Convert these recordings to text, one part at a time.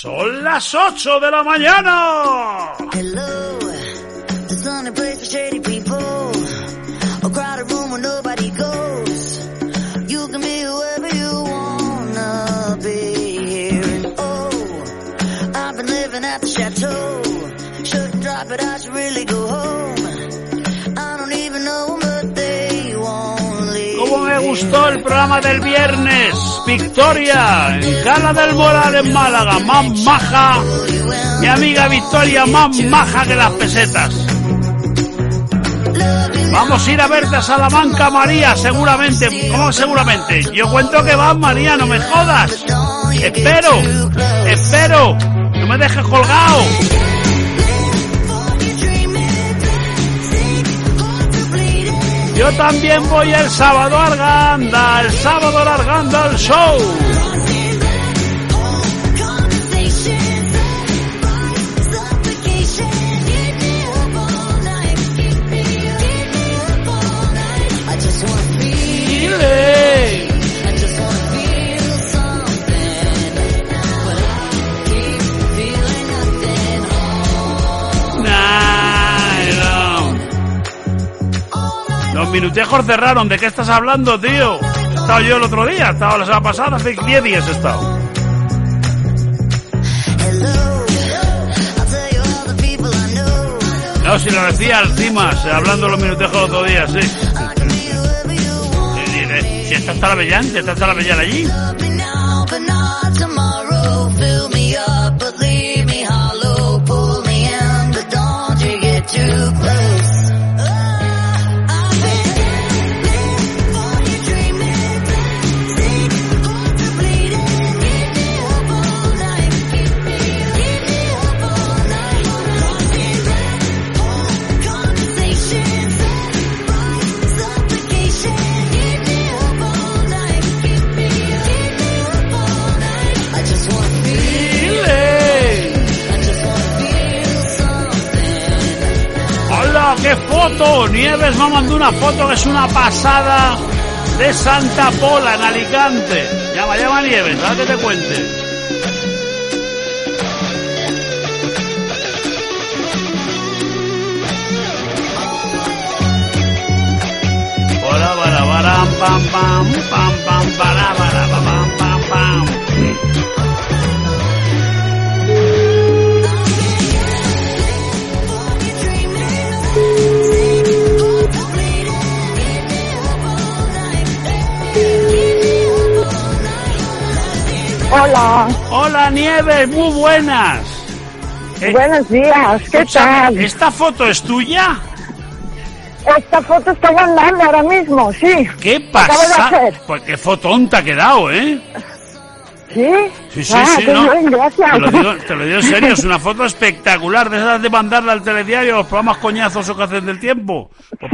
Son las 8 de la mañana. Hello, the sunny place for shady people. A crowded room where nobody goes. You can be whoever you wanna be here. And oh, I've been living at the chateau. Shouldn't drop it, I should really go home. I don't even know what they won't leave. Cómo me gustó el programa del viernes. Victoria, en Cala del Moral en Málaga, más maja. Mi amiga Victoria, más maja que las pesetas. Vamos a ir a verte a Salamanca, María, seguramente. ¿Cómo seguramente? Yo cuento que vas, María, no me jodas. Espero. No me dejes colgado. Yo también voy el sábado a Arganda, al show. Los minutejos cerraron. ¿De qué estás hablando, tío? He estado yo el otro día, he estado la semana pasada, hace 10 días he estado. No, si lo decía Alcimas, hablando de los minutejos el otro día, sí. Si estás Talavellán, allí. ¡Qué foto! Nieves me mandó una foto que es una pasada de Santa Pola en Alicante. Llama Nieves, ¿sabes que te cuente? Pam pam pam pam para pam pam pam. Hola. Hola, Nieves, muy buenas. Buenos días, ¿qué tal? ¿Esta foto es tuya? Esta foto estoy andando ahora mismo, sí. ¿Qué pasa? Acabo de hacer. Pues qué fotonta ha quedado, ¿eh? ¿Sí? Sí, Qué no. bien, gracias. Te lo digo en serio, es una foto espectacular, de esas de mandarla al telediario, los programas coñazos o que hacen del tiempo. Pues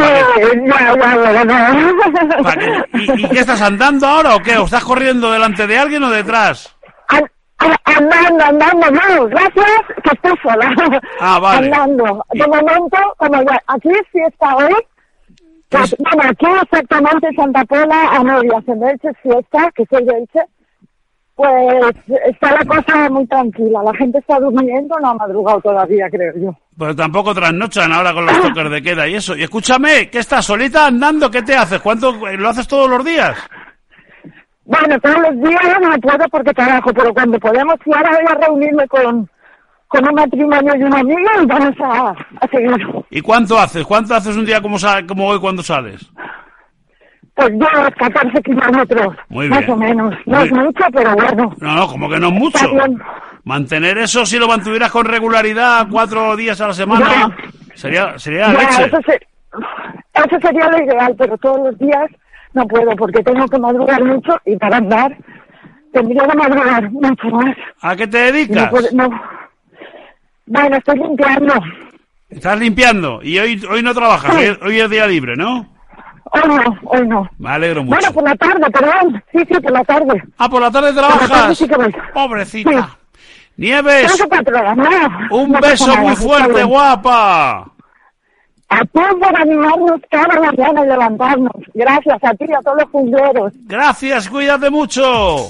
ya. ¿Y qué estás andando ahora o qué? ¿O estás corriendo delante de alguien o detrás? Andando, no, gracias, que estoy sola. Ah, vale. Andando. De momento, como ya, aquí es fiesta hoy. Pues, bueno, aquí exactamente en Santa Pola, a medias, en Elche es fiesta, que soy de Elche. Pues está la cosa muy tranquila, la gente está durmiendo, no ha madrugado todavía, creo yo. Pero tampoco trasnochan ahora con los toques de queda y eso. Y escúchame, ¿qué estás solita andando? ¿Qué te haces? ¿Cuánto lo haces todos los días? Bueno, todos los días no puedo porque trabajo, pero cuando podemos, y ahora voy a reunirme con un matrimonio y un amigo y vamos a seguir. ¿Y cuánto haces? ¿Cuánto haces un día como hoy cuando sales? Pues yo 14 kilómetros, muy bien, más o menos. No es mucho, pero bueno. No, como que no es mucho. Mantener eso, si lo mantuvieras con regularidad 4 días a la semana, sería leche. Eso sería lo ideal, pero todos los días no puedo porque tengo que madrugar mucho y para andar tendría que madrugar mucho más. ¿A qué te dedicas? Bueno, estoy limpiando. ¿Estás limpiando? Y hoy no trabajas, sí. Hoy es día libre, ¿no? Hoy no. Me alegro mucho. Bueno, por la tarde, perdón. Sí, por la tarde. Ah, por la tarde trabajas. Por la tarde sí que voy. Pobrecita. Sí. Nieves, un beso muy fuerte, guapa. A todos por animarnos cada mañana y levantarnos. Gracias a ti y a todos los funderos. Gracias, cuídate mucho.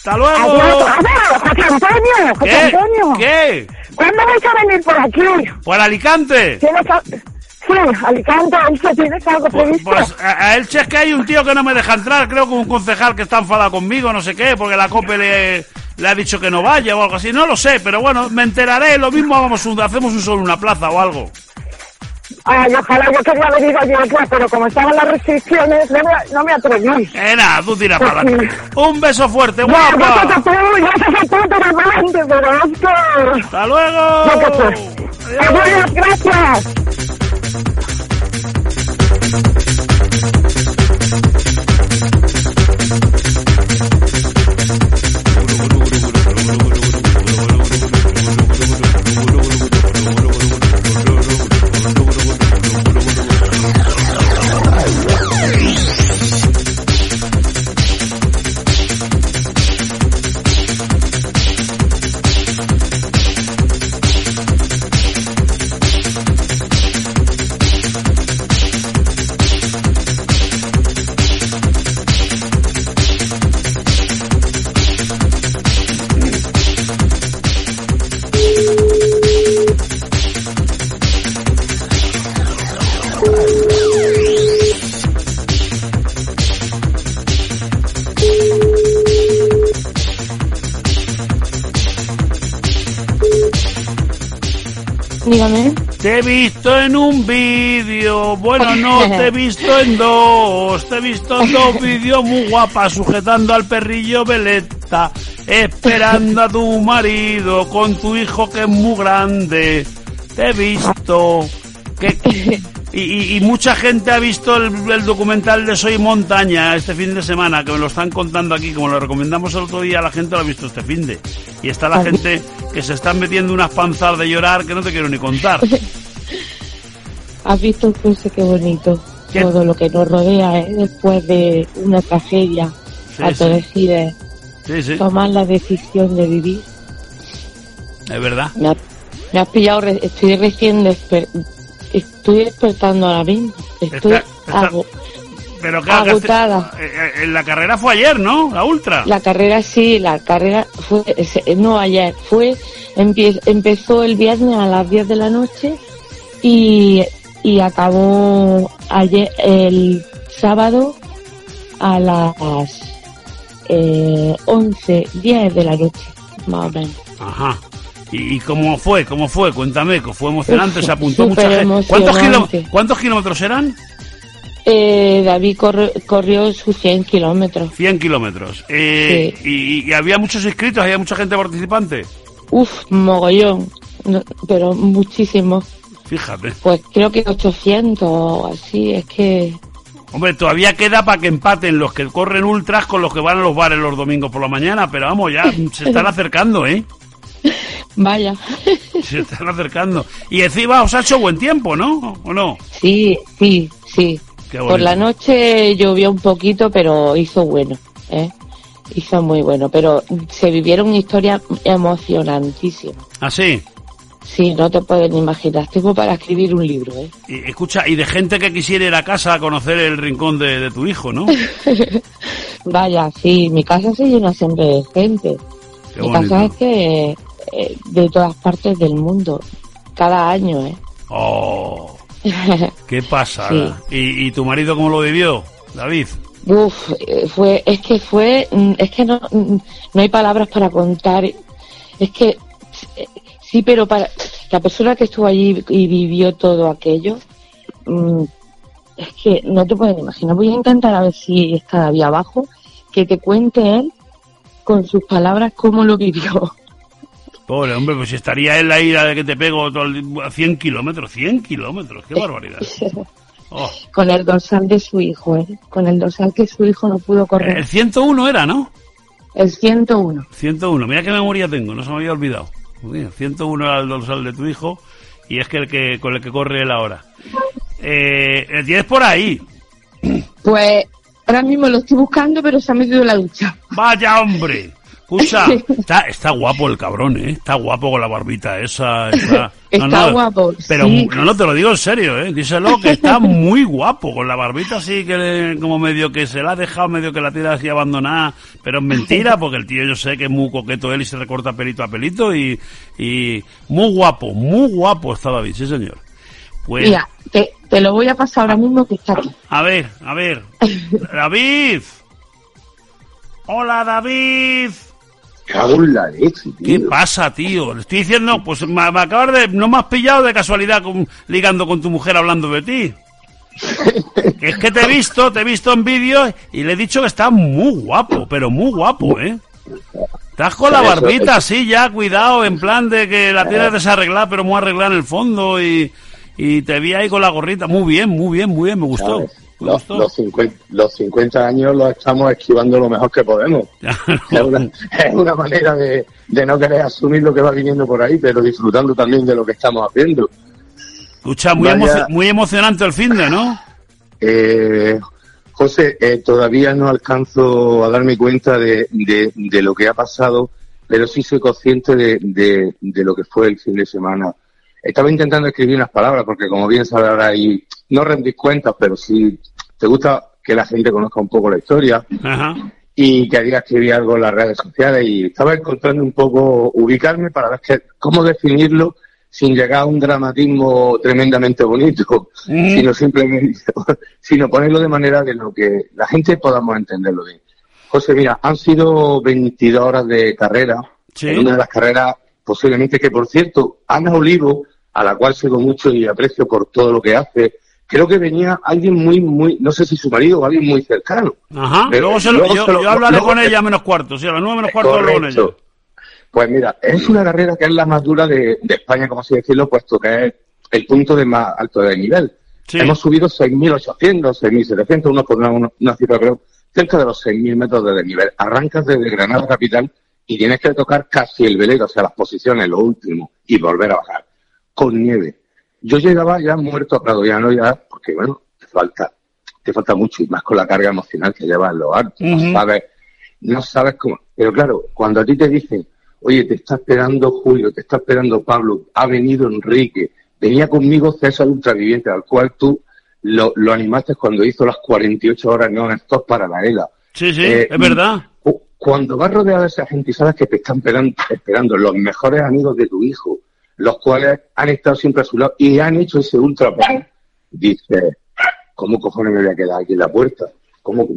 ¡Hasta luego! Adiós. José Antonio. José Antonio. ¿Qué? ¿Cuándo vais a venir por aquí? ¿Por Alicante? Sí, Alicante, Elche, ¿tienes algo previsto? Pues a Elche es que hay un tío que no me deja entrar, creo que un concejal que está enfadado conmigo, no sé qué, porque la COPE le ha dicho que no vaya o algo así, no lo sé, pero bueno, me enteraré, lo mismo hacemos solo una plaza o algo. Ay, ojalá, yo quería venir ayer, pero como estaban las restricciones, no me atreví. Nada, tú tiras para adelante. Un beso fuerte, No, guapa. gracias a tú, terriblemente, pero es que... ¡Hasta luego! No, que sé. Adiós, gracias. Dígame. Te he visto en un vídeo, bueno, no, te he visto en dos, te he visto en dos vídeos muy guapas, sujetando al perrillo Veleta, esperando a tu marido con tu hijo que es muy grande. Te he visto. Y mucha gente ha visto el documental de Soy Montaña este fin de semana, que me lo están contando aquí, como lo recomendamos el otro día, la gente lo ha visto este fin de. Y está la gente que se están metiendo unas panzas de llorar que no te quiero ni contar. ¿Has visto, José, qué bonito? ¿Qué? Todo lo que nos rodea, después de una tragedia, Sí, a tú sí. decides Sí, tomar la decisión de vivir. es verdad. Me has pillado, estoy despertando ahora mismo. Estoy Pero agotada. En la carrera fue ayer, ¿no? La ultra. La carrera fue, no ayer, empezó el viernes a las 10 de la noche y acabó ayer, el sábado a las 11:10 de la noche, más o menos. Ajá. ¿Y cómo fue? Cuéntame, que fue emocionante, se apuntó mucha Súper gente. emocionante. ¿Cuántos kilómetros eran? David corrió sus 100 kilómetros. 100 kilómetros. Sí. Y había muchos inscritos, había mucha gente participante. Mogollón, pero muchísimo. Fíjate. Pues creo que 800 o así, es que... Hombre, todavía queda para que empaten los que corren ultras con los que van a los bares los domingos por la mañana, pero vamos, ya se están acercando, ¿eh? Vaya. Se están acercando. Y encima os ha hecho buen tiempo, ¿no? ¿O no? Sí. Qué bonito. Por la noche llovió un poquito, pero hizo bueno, ¿eh? Hizo muy bueno, pero se vivieron historias emocionantísimas. ¿Ah, sí? Sí, no te puedes ni imaginar. Tengo para escribir un libro, ¿eh? Y, escucha, y de gente que quisiera ir a casa a conocer el rincón de tu hijo, ¿no? Vaya, sí, mi casa se llena siempre de gente. Qué Mi bonito. casa es que de todas partes del mundo, cada año, ¿eh? Oh, qué pasada. Sí. ¿Y tu marido cómo lo vivió, David? Uf, es que no hay palabras para contar. Es que sí, pero para la persona que estuvo allí y vivió todo aquello, es que no te puedes imaginar. Voy a intentar a ver si está ahí abajo, que te cuente él con sus palabras cómo lo vivió. Pobre hombre, pues estaría en la ira de que te pego todo a 100 kilómetros, qué barbaridad. Oh. Con el dorsal de su hijo, con el dorsal que su hijo no pudo correr. El 101 era, ¿no? El 101. 101, mira qué memoria tengo, no se me había olvidado. Mira, 101 era el dorsal de tu hijo y es que con el que corre él ahora. El 10 por ahí. Pues ahora mismo lo estoy buscando, pero se ha metido en la ducha. Vaya hombre, Escucha, está guapo el cabrón, ¿eh? Está guapo con la barbita esa. Está guapo, pero sí. no te lo digo en serio, ¿eh? Díselo que está muy guapo con la barbita así que como medio que se la ha dejado, medio que la tira así abandonada, pero es mentira porque el tío yo sé que es muy coqueto él y se recorta pelito a pelito y muy guapo está David, sí señor. Pues, mira, te lo voy a pasar ahora mismo que está aquí. A ver. David. Hola, David. Cago en la leche, tío. ¿Qué pasa, tío? Le estoy diciendo, pues me acabas de... No me has pillado de casualidad ligando con tu mujer hablando de ti. Que es que te he visto en vídeo y le he dicho que está muy guapo, pero muy guapo, ¿eh? Estás con la barbita así ya, cuidado, en plan de que la tienes desarreglada, pero muy arreglada en el fondo y te vi ahí con la gorrita. Muy bien, me gustó. Los 50 años los estamos esquivando lo mejor que podemos. Es una manera de no querer asumir lo que va viniendo por ahí, pero disfrutando también de lo que estamos haciendo. Escucha, muy emocionante el finde, ¿no? José, todavía no alcanzo a darme cuenta de lo que ha pasado, pero sí soy consciente de lo que fue el fin de semana. Estaba intentando escribir unas palabras porque, como bien sabes, ahora ahí no rendís cuentas, pero sí te gusta que la gente conozca un poco la historia. Ajá. Y quería escribir algo en las redes sociales y estaba encontrando un poco ubicarme para ver cómo definirlo sin llegar a un dramatismo tremendamente bonito, sino simplemente ponerlo de manera de lo que la gente podamos entenderlo bien. José, mira, han sido 22 horas de carrera. Sí. En una de las carreras, posiblemente, que por cierto, Ana Olivo, a la cual sigo mucho y aprecio por todo lo que hace, creo que venía alguien muy, no sé si su marido o alguien muy cercano. Ajá, pero yo hablaré con ella a menos cuarto, sí, a las 9 menos cuarto hablo con ella. Pues mira, es una carrera que es la más dura de España, como así decirlo, puesto que es el punto de más alto de nivel. Sí. Hemos subido 6.800, 6.700, unos por una cifra, creo, cerca de los 6.000 metros de desnivel. Arrancas desde Granada capital y tienes que tocar casi el velero, o sea, las posiciones, lo último, y volver a bajar, con nieve. Yo llegaba ya muerto a Prado Llano, ya, porque bueno, te falta mucho, y más con la carga emocional que llevas en los altos, no sabes cómo. Pero claro, cuando a ti te dicen, oye, te está esperando Julio, te está esperando Pablo, ha venido Enrique, venía conmigo César Ultraviviente, al cual tú lo animaste cuando hizo las 48 horas non-stop para la ELA. Sí, es verdad. Cuando vas rodeado de esa gente y sabes que te están esperando los mejores amigos de tu hijo, los cuales han estado siempre a su lado y han hecho ese ultra plan, dices, ¿cómo cojones me voy a quedar aquí en la puerta? ¿Cómo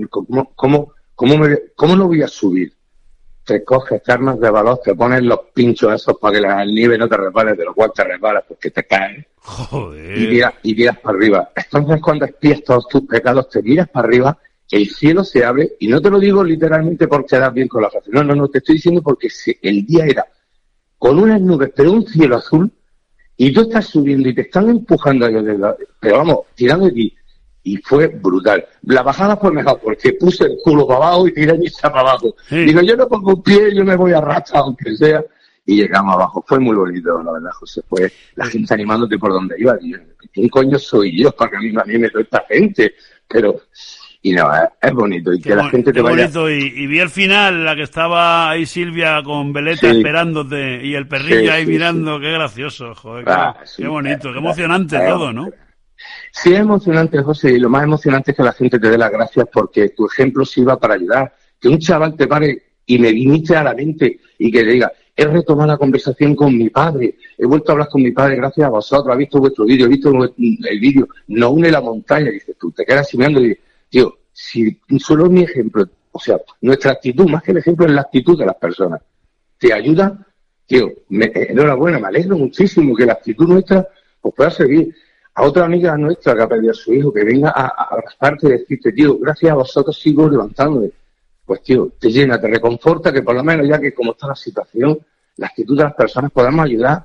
no voy a subir? Te coges, te armas de valor, te pones los pinchos esos para que la nieve no te resbales, de los cuales te resbalas porque te caen. Joder. Y miras para arriba. Entonces, cuando espías todos tus pecados, te miras para arriba, el cielo se abre, y no te lo digo literalmente porque quedas bien con la frase. No, te estoy diciendo porque el día era con unas nubes, pero un cielo azul, y tú estás subiendo y te están empujando a ellos, pero vamos, tirando de ti. Y fue brutal. La bajada fue mejor porque puse el culo para abajo y tiré mi para abajo. Sí. Digo, yo no pongo un pie, yo me voy a racha, aunque sea. Y llegamos abajo. Fue muy bonito, la verdad, José. Fue la gente animándote por donde iba. Y yo, ¿quién coño soy yo para que a mí me anime toda esta gente? Pero, y no, es bonito. Y que la gente te vaya... bonito. Y vi el final, la que estaba ahí Silvia con Veleta esperándote y el perrillo ahí mirando. Qué gracioso, joder. Qué bonito, qué emocionante todo, ¿no? Sí, es emocionante, José, y lo más emocionante es que la gente te dé las gracias porque tu ejemplo sirva para ayudar. Que un chaval te pare y me viniste a la mente y que le diga, he retomado la conversación con mi padre, he vuelto a hablar con mi padre gracias a vosotros, he visto vuestro vídeo, he visto el vídeo, nos une la montaña, y dices tú, te quedas mirando y dices, tío, si solo mi ejemplo, o sea, nuestra actitud, más que el ejemplo, es la actitud de las personas, te ayuda, tío, enhorabuena, me alegro muchísimo que la actitud nuestra pues pueda servir. A otra amiga nuestra que ha perdido a su hijo, que venga a abrazarte y decirte, tío, gracias a vosotros sigo levantándome. Pues, tío, te llena, te reconforta que por lo menos ya que como está la situación, la actitud de las personas podamos ayudar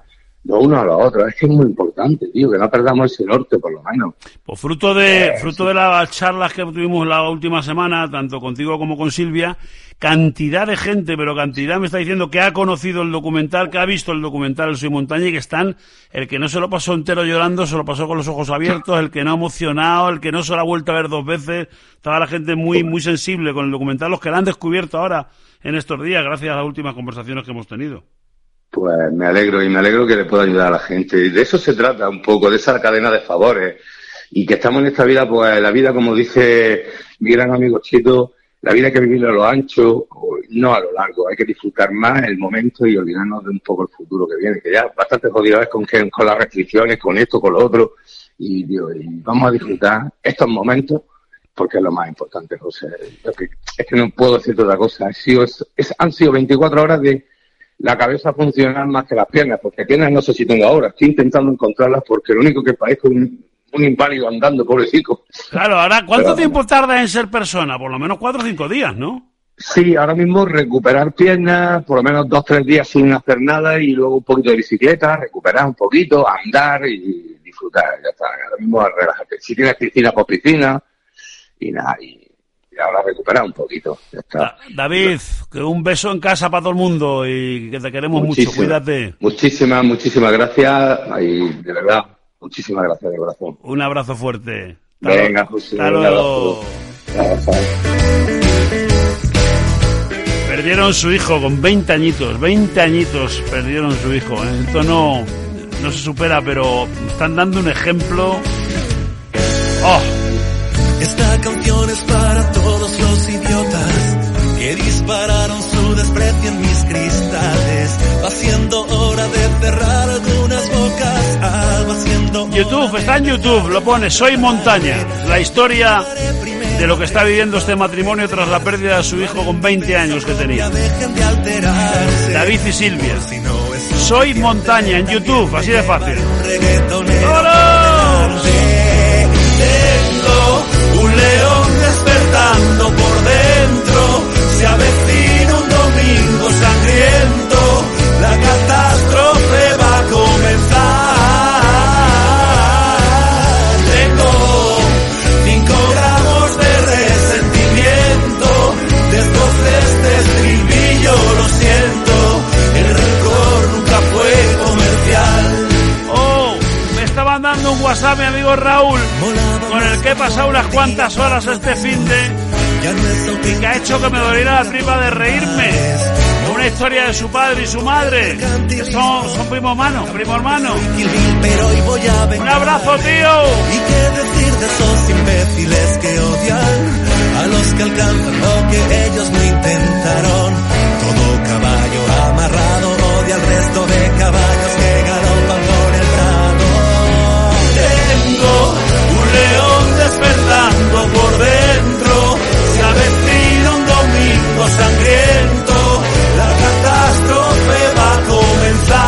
los unos a los otros. Es que es muy importante, tío, que no perdamos ese norte, por lo menos. Pues fruto de las charlas que tuvimos la última semana, tanto contigo como con Silvia, cantidad de gente, pero cantidad me está diciendo que ha conocido el documental, que ha visto el documental El Soy Montaña, y que están, el que no se lo pasó entero llorando, se lo pasó con los ojos abiertos, el que no ha emocionado, el que no se lo ha vuelto a ver 2 veces. Estaba la gente muy, muy sensible con el documental, los que lo han descubierto ahora en estos días, gracias a las últimas conversaciones que hemos tenido. Pues me alegro que le pueda ayudar a la gente. Y de eso se trata un poco, de esa cadena de favores. Y que estamos en esta vida, pues la vida, como dice mi gran amigo Chito, la vida hay que vivirla a lo ancho, no a lo largo. Hay que disfrutar más el momento y olvidarnos de un poco el futuro que viene, que ya bastante jodido es con las restricciones, con esto, con lo otro. Y vamos a disfrutar estos momentos, porque es lo más importante, José. Es que no puedo decirte otra cosa. Han sido 24 horas de la cabeza funcionar más que las piernas, porque piernas no sé si tengo ahora. Estoy intentando encontrarlas porque lo único que parezco un inválido andando, pobrecito. Claro, ahora, ¿cuánto tiempo tarda en ser persona? Por lo menos 4 o 5 días, ¿no? Sí, ahora mismo recuperar piernas, por lo menos 2 o 3 días sin hacer nada y luego un poquito de bicicleta, recuperar un poquito, andar y disfrutar, ya está. Ahora mismo relájate. Si tienes piscina, pues piscina y nada, y ahora recuperar un poquito, ya está. David, que un beso en casa para todo el mundo y que te queremos mucho, cuídate. Muchísimas gracias y de verdad, muchísimas gracias de corazón. Un abrazo fuerte. Venga, José. Hasta luego. Perdieron su hijo con 20 añitos perdieron su hijo. Esto no se supera, pero están dando un ejemplo. ¡Oh! Esta canción es para todos los idiotas que dispararon su desprecio en mis cristales. Va siendo hora de cerrar algunas bocas. Va siendo YouTube, está en YouTube, lo pone Soy Montaña. La historia de lo que está viviendo este matrimonio tras la pérdida de su hijo con 20 años que tenía. David y Silvia. Soy Montaña en YouTube, así de fácil. ¡Hola! Tengo un león despertando por dentro. Se avecina un domingo sangriento. La catástrofe va a comenzar. Tengo 5 gramos de resentimiento. Después de este estribillo lo siento. El rencor nunca fue comercial. Me estaban dando un WhatsApp mi amigo Raúl, con el que he pasado unas cuantas horas este finde y que ha hecho que me doliera la tripa de reírme. Una historia de su padre y su madre, que son primo hermano. Un abrazo, tío. ¿Y qué decir de esos imbéciles que odian a los que alcanzan lo que ellos no intentaron? Todo caballo amarrado odia al resto de caballos que galopan por el prado. Tengo un león despertando por dentro. Se avecina un domingo sangriento. La catástrofe va a comenzar.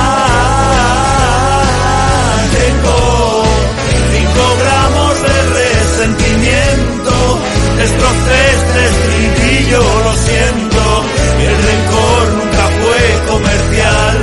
Tengo 5 gramos de resentimiento. Destrocé este estribillo, lo siento. El rencor nunca fue comercial.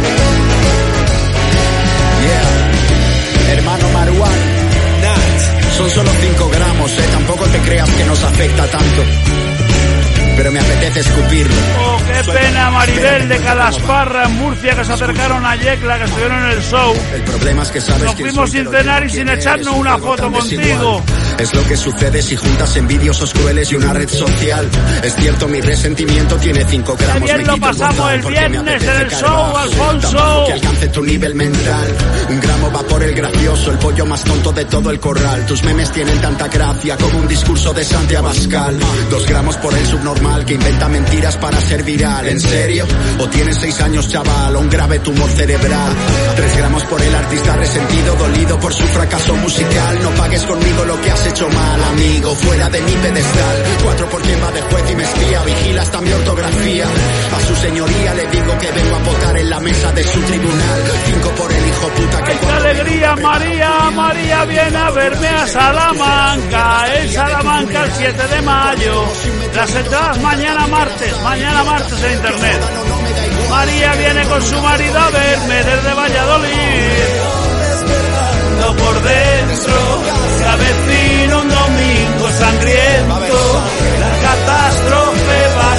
Hermano Marwan, Nat, son solo 5 gramos, tampoco te creas que nos afecta tanto, pero me apetece escupirlo. Oh, qué pena, Maribel de Calasparra en Murcia, que se acercaron a Yecla, que estuvieron en el show. El problema es que sabes nos fuimos sin cenar y sin echarnos una foto contigo. Es lo que sucede si juntas envidiosos crueles y una red social. Es cierto, mi resentimiento tiene 5 gramos. Bien lo pasamos el viernes en el show, Alfonso. Que alcance tu nivel mental. 1 gramo va por el gracioso, el pollo más tonto de todo el corral. Tus memes tienen tanta gracia como un discurso de Santi Abascal. 2 gramos por el subnormal que inventa mentiras para ser viral. ¿En serio? ¿O tienes 6 años, chaval, o un grave tumor cerebral? 3 gramos por el artista resentido, dolido por su fracaso musical. No pagues conmigo lo que has hecho mal, amigo, fuera de mi pedestal. 4 por quien va de juez y me espía, vigila hasta mi ortografía. A su señoría le digo que vengo a votar en la mesa de su tribunal. 5 por el hijo puta que... ¡Ay, qué alegría, María viene a verme a Salamanca, en Salamanca el 7 de mayo. Las entradas mañana martes en internet. María viene con su marido a verme desde Valladolid. No por dentro, se avecina un domingo sangriento. La catástrofe va a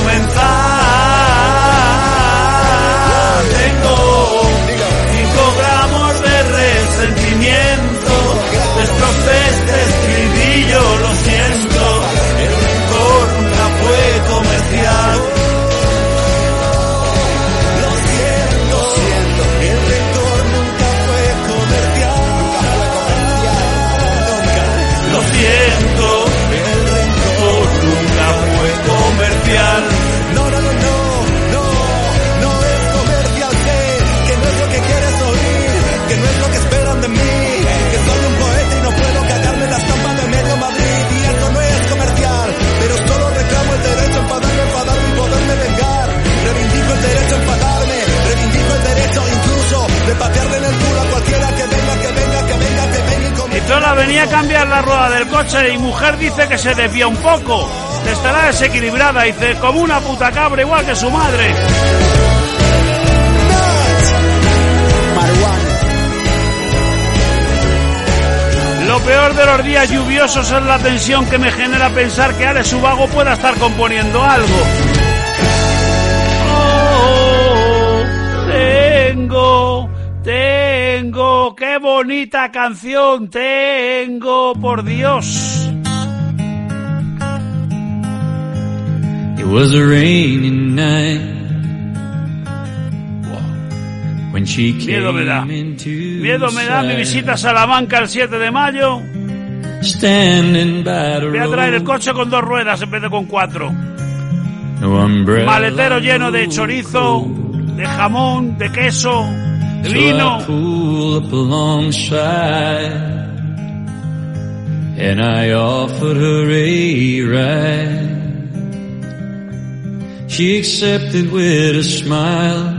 comenzar. Tengo 5 gramos de resentimiento. Estos te escribí yo, lo siento. El rencor nunca fue comercial. Siento, el rencor nunca fue comercial. No es comercial, sé que no es lo que quieres oír, que no es lo que esperan de mí, que soy un poeta y no puedo cagarme la estampa de medio Madrid, y esto no es comercial, pero solo reclamo el derecho a enfadarme y poderme vengar. Reivindico el derecho a enfadarme, reivindico el derecho incluso de patearle en el culo a cualquiera que venga y Tola venía a cambiar la rueda del coche y mujer dice que se desvía un poco. Estará desequilibrada, dice, como una puta cabra igual que su madre. Lo peor de los días lluviosos es la tensión que me genera pensar que Alex Ubago pueda estar componiendo algo. Tengo, qué bonita canción tengo, por Dios. It was a rainy night when she Miedo me da. came into Miedo me da mi sight. visita a Salamanca el 7 de mayo. Standing by the Voy a traer el road, coche con 2 ruedas en vez de con 4. no umbrella Maletero lleno de chorizo, de jamón, de queso, de So vino. I pull up alongside and I offered her a ride. She accepted with a smile.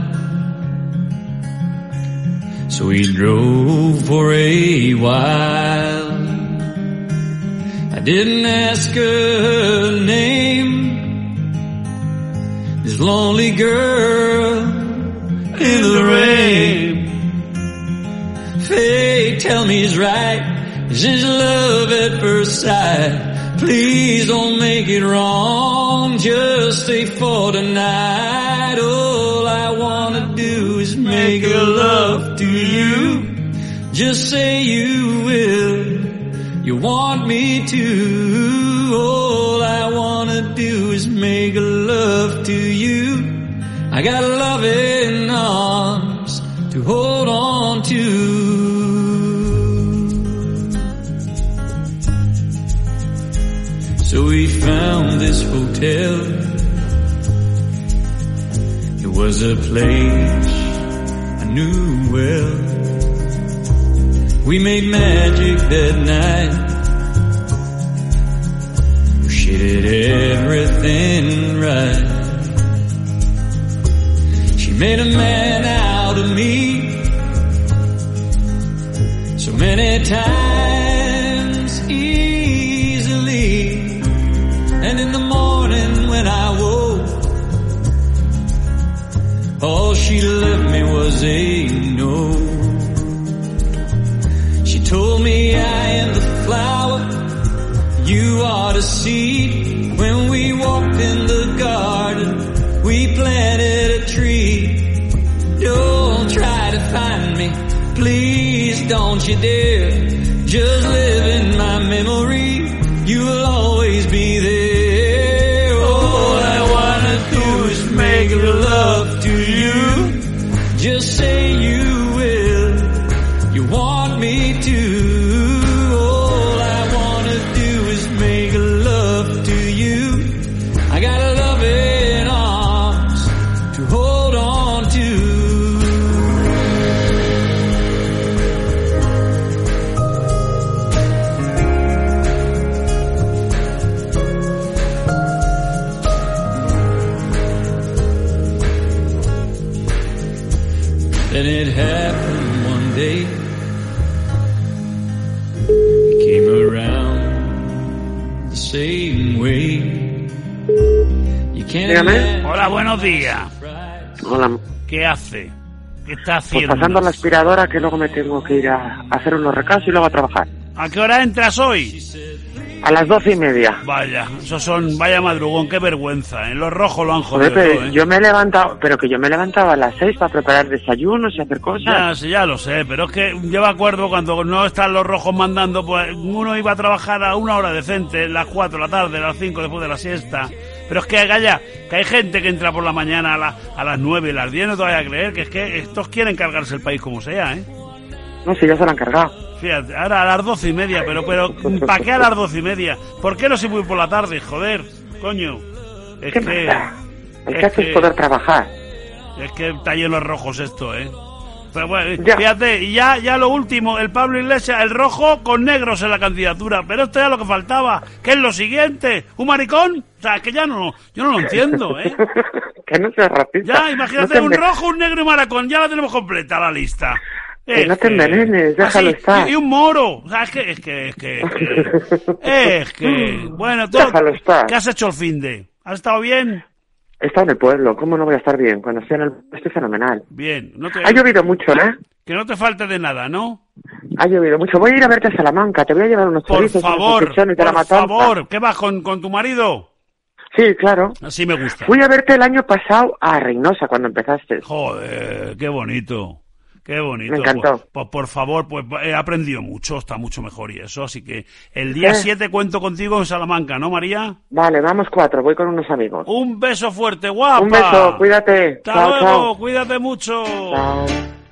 So we drove for a while. I didn't ask her name. This lonely girl in the rain. Fate, tell me it's right. Is this love at first sight? Please don't make it wrong. Just stay for tonight. All I wanna do is make a love to you. Just say you will. You want me to. All I wanna do is make a love to you. I got loving arms to hold on to. So we found this hotel. It was a place I knew well. We made magic that night. She did everything right. She made a man out of me so many times easily. And in the morning when I woke, all she left me was a note. She told me I am the flower, you are the seed. When we walked in the garden, we planted a tree. Don't try to find me, please don't you dare. Just live in my memory, you will always be there. All I wanna do is make love to you. Just say you will, you want me to. All I wanna do is make love to you. I got loving arms to hold on to. Then it happened one day. It came around the same way. You can't Dígame. imagine Hola, buenos días. Hola. ¿Qué hace? ¿Qué está Pues haciendo? pasando la aspiradora, que luego me tengo que ir a hacer unos recados y luego a trabajar. ¿A qué hora entras hoy? A las 12:30. Vaya, vaya madrugón, qué vergüenza, Los rojos lo han Joder, jodido pero todo, yo me he levantado a las 6 para preparar desayunos y hacer cosas. Ya, sí, ya lo sé, pero es que yo me acuerdo cuando no están los rojos mandando, pues uno iba a trabajar a una hora decente, las 4 de la tarde, las 5 después de la siesta. Pero es que hay gente que entra por la mañana a las 9, las 10, no te vayas a creer, que es que estos quieren cargarse el país como sea, No, si ya se lo han cargado. Fíjate, ahora a las 12:30, pero ¿para qué a las 12:30? ¿Por qué no se voy por la tarde, joder? Coño. Es ¿Qué que... pasa? El caso es poder trabajar. Es que está lleno de rojos esto, Pero bueno, Ya. fíjate, y ya lo último, el Pablo Iglesias, el rojo con negros en la candidatura. Pero esto ya es lo que faltaba. ¿Qué es lo siguiente? ¿Un maricón? O sea, que yo no lo entiendo, Que no seas racista. Ya, imagínate, un rojo, un negro y maricón. Ya la tenemos completa la lista. Que no te envenenes, déjalo estar. Y un moro. O sea, es que... Bueno, todo, Déjalo estar. ¿qué has hecho el finde? ¿Has estado bien? He estado en el pueblo, ¿cómo no voy a estar bien? Cuando estoy en el pueblo estoy fenomenal. Bien. Ha llovido mucho, Que no te falte de nada, ¿no? Ha llovido mucho. Voy a ir a verte a Salamanca, te voy a llevar unos Por chorizos, favor, unas salchichones de la por Matanza. favor. ¿Qué vas con tu marido? Sí, claro. Así me gusta. Fui a verte el año pasado a Reynosa cuando empezaste. Joder, qué bonito. Qué bonito. Me encantó. Pues por favor, pues he aprendido mucho, está mucho mejor y eso. Así que el día 7 cuento contigo en Salamanca, ¿no, María? Vale, vamos 4, voy con unos amigos. Un beso fuerte, guapa. Un beso, cuídate. Hasta Chao, luego, chao. cuídate mucho. Chao.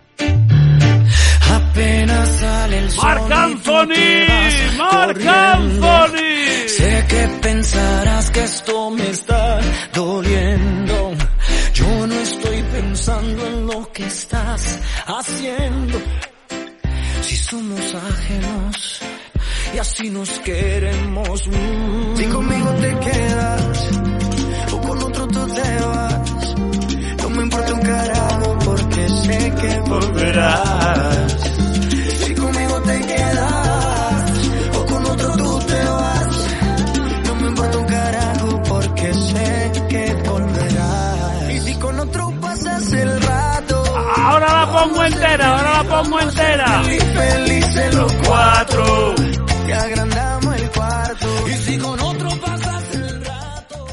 Apenas sale el sol Marc y tú Anthony, te vas Marc corriendo. Anthony. Sé que pensarás que esto me está doliendo. Yo no estoy pensando en lo que estás haciendo. Si somos ajenos y así nos queremos. Si conmigo te quedas o con otro tú te vas, no me importa un carajo porque sé que volverás. Si conmigo te quedas o con otro tú te vas, no me importa un carajo porque sé que volverás. Y si con otro pasas el rato, Ahora la pongo entera. felices los 4, que agrandamos el cuarto. Y si con otro pasas el rato.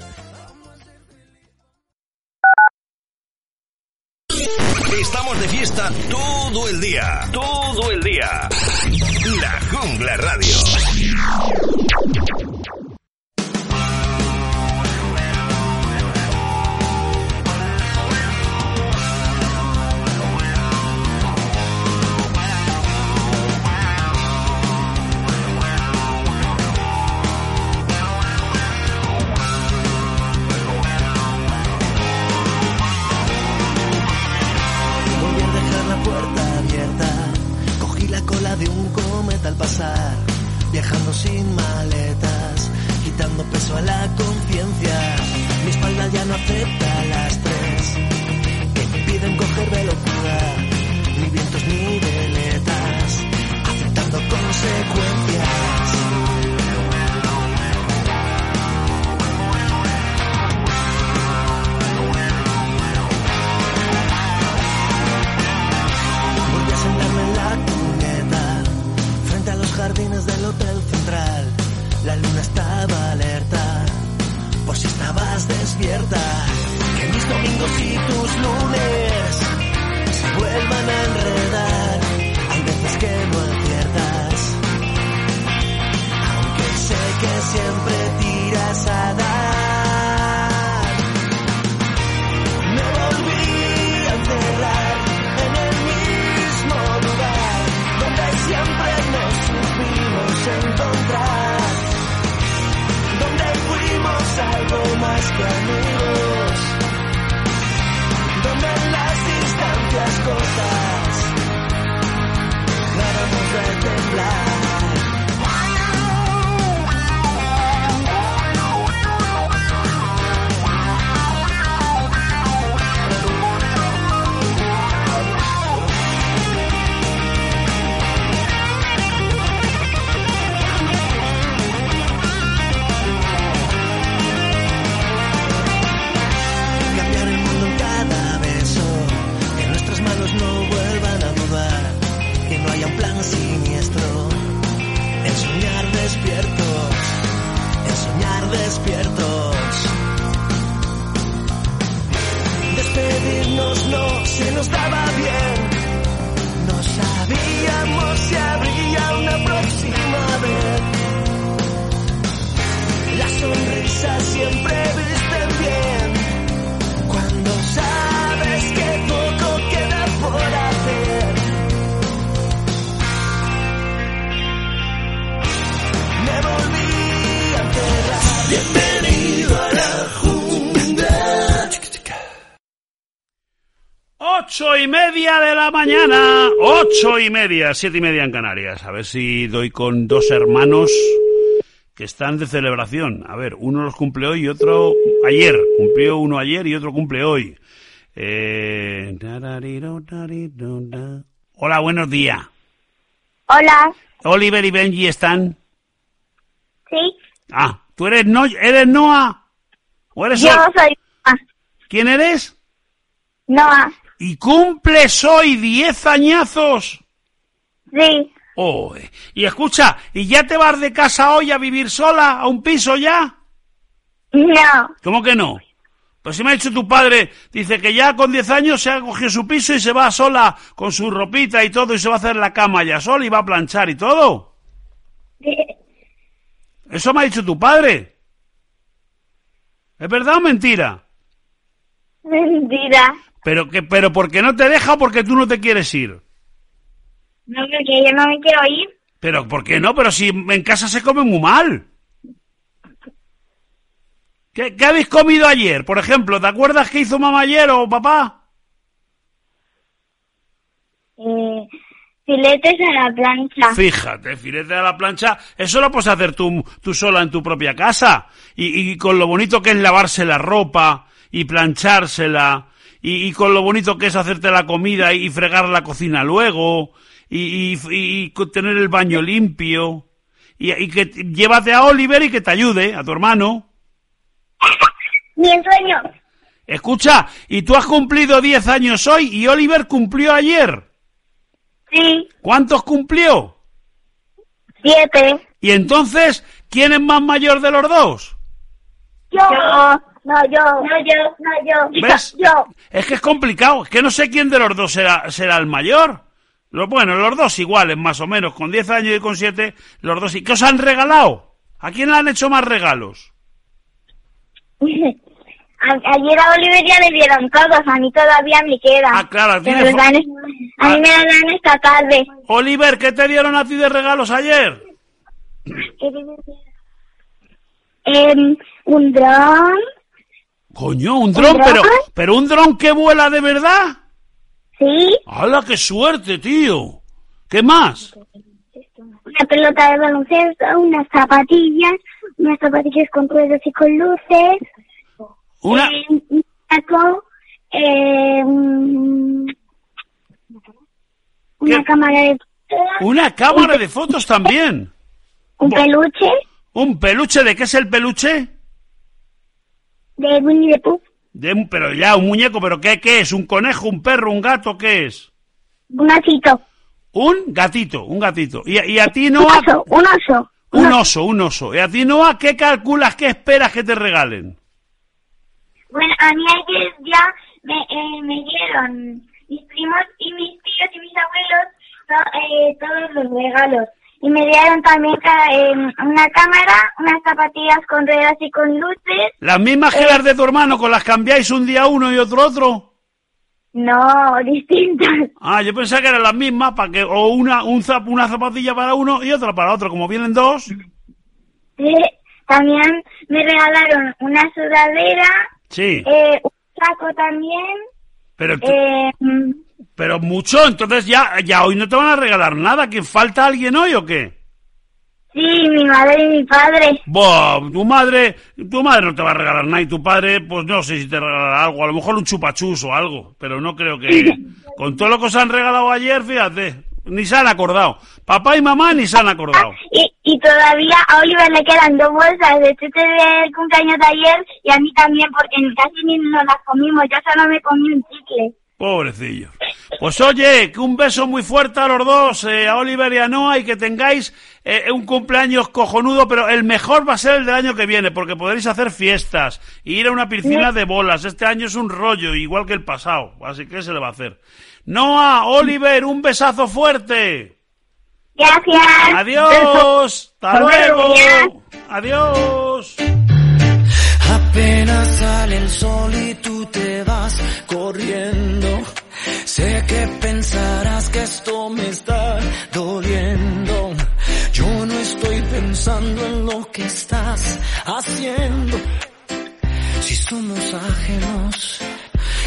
Estamos de fiesta todo el día. Todo el día. La Jungla Radio. Volví a dejar la puerta abierta, cogí la cola de un cometa al pasar, viajando sin maletas, quitando peso a la conciencia. Mi espalda ya no acepta lastres que me piden coger velocidad, ni vientos ni veletas, aceptando consecuencias. Volví a sentarme en la cuneta, frente a los jardines del Hotel Central. La luna estaba alerta, por si estabas despierta. Que mis domingos y tus lunes se vuelvan a enredar. Hay veces que no aciertas, aunque sé que siempre tiras a dar. Me volví a encerrar en el mismo lugar donde siempre nos supimos encontrar, donde fuimos algo más que amigos, donde en las distancias cortas dejáramos de temblar. Cambiar el mundo en cada 8:30 de la mañana. 8:30, 7:30 en Canarias. A ver si doy con dos hermanos que están de celebración. A ver, uno los cumple hoy y otro ayer. Cumplió uno ayer y otro cumple hoy. Hola, buenos días. Hola. Oliver y Benji están. Sí. Ah, ¿tú eres Noah? ¿O eres Yo soy Noah. ¿Quién eres? Noah. ¿Y cumples hoy 10 añazos? Sí. Oh, y escucha, ¿y ya te vas de casa hoy a vivir sola, a un piso ya? No. ¿Cómo que no? Pues si me ha dicho tu padre, dice que ya con 10 años se ha cogido su piso y se va sola con su ropita y todo y se va a hacer la cama ya sola y va a planchar y todo. Eso me ha dicho tu padre. ¿Es verdad o mentira? Mentira. Pero ¿por qué no te deja o porque tú no te quieres ir? No, porque yo no me quiero ir. ¿Pero por qué no? Pero si en casa se come muy mal. ¿Qué habéis comido ayer? Por ejemplo, ¿te acuerdas qué hizo mamá ayer o papá? Filetes a la plancha. Fíjate, filete a la plancha, eso lo puedes hacer tú sola en tu propia casa. Y con lo bonito que es lavarse la ropa y planchársela. Y con lo bonito que es hacerte la comida y fregar la cocina luego. Y tener el baño limpio. Y que llévate a Oliver y que te ayude, a tu hermano. Mi sueño. Escucha, y tú has cumplido 10 años hoy y Oliver cumplió ayer. Sí. ¿Cuántos cumplió? 7. Y entonces, ¿quién es más mayor de los dos? Yo. No, yo. ¿Ves? Yo. Es que es complicado, es que no sé quién de los dos será el mayor. Bueno, los dos iguales, más o menos, con 10 años y con 7, los dos. ¿Y qué os han regalado? ¿A quién le han hecho más regalos? Ayer a Oliver ya le dieron todos, a mí todavía me quedan. Ah, claro, a mí me la dan esta tarde. Oliver, ¿qué te dieron a ti de regalos ayer? Un dron. Coño, un dron, pero un dron que vuela de verdad. Sí. ¡Hala, qué suerte, tío! ¿Qué más? Una pelota de baloncesto, unas zapatillas con ruedas y con luces. Un saco, una cámara de fotos. ¿Una cámara de fotos también? ¿Un peluche? ¿Un peluche? ¿De qué es el peluche? De Winnie the Pooh. Pero ya, un muñeco, ¿pero qué es? ¿Un conejo, un perro, un gato? ¿Qué es? Un gatito. Un gatito. ¿Y a ti, Noah? Un oso. ¿Y a ti, Noah, qué calculas, qué esperas que te regalen? Bueno, a mí ayer ya me dieron mis primos y mis tíos y mis abuelos todos los regalos. Y me dieron también una cámara, unas zapatillas con ruedas y con luces. ¿Las mismas que las de tu hermano, con las cambiáis un día uno y otro? No, distintas. Ah, yo pensaba que eran las mismas, o una zapatilla para uno y otra para otro, como vienen dos. Sí, también me regalaron una sudadera. Sí. Un saco también. Pero mucho, entonces ya hoy no te van a regalar nada, ¿que falta alguien hoy o qué? Sí, mi madre y mi padre. Tu madre no te va a regalar nada y tu padre, pues no sé si te regalará algo, a lo mejor un chupachus o algo, pero no creo que... Con todo lo que os han regalado ayer, fíjate, ni se han acordado. Papá y mamá ni se han acordado. Y todavía a Oliver le quedan 2 bolsas de chute del cumpleaños de ayer y a mí también, porque casi ni nos las comimos, yo solo me comí un chicle. Pobrecillo. Pues oye, que un beso muy fuerte a los dos, a Oliver y a Noah, y que tengáis un cumpleaños cojonudo, pero el mejor va a ser el del año que viene, porque podréis hacer fiestas, e ir a una piscina de bolas. Este año es un rollo, igual que el pasado, así que se le va a hacer. Noah, Oliver, un besazo fuerte. Gracias. Adiós. Hasta luego. Adiós. Apenas sale el sol y tú te vas corriendo. Sé que pensarás que esto me está doliendo. Yo no estoy pensando en lo que estás haciendo. Si somos ajenos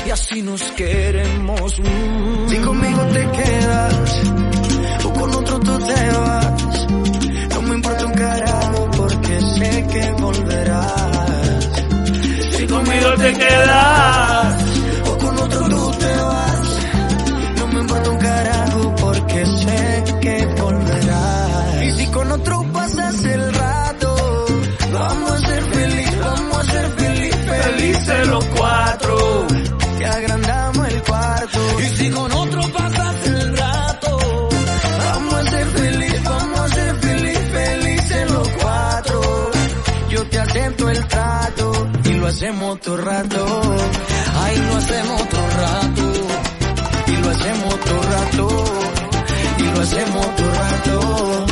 y así nos queremos. Si conmigo te quedas o con otro tú te vas, no me importa un carajo porque sé que volverás. Si conmigo te quedas o con otro tú te vas, no me importa un carajo porque sé que volverás. Y si con otro pasas el rato, vamos a ser felices, vamos a ser felices los cuatro, que agrandamos el cuarto. Y si con otro pasas el rato, vamos a ser felices, vamos a ser felices los cuatro. Yo te acepto el trato y lo hacemos todo rato. ay, lo hacemos todo rato, Y lo hacemos todo rato, y lo hacemos todo rato.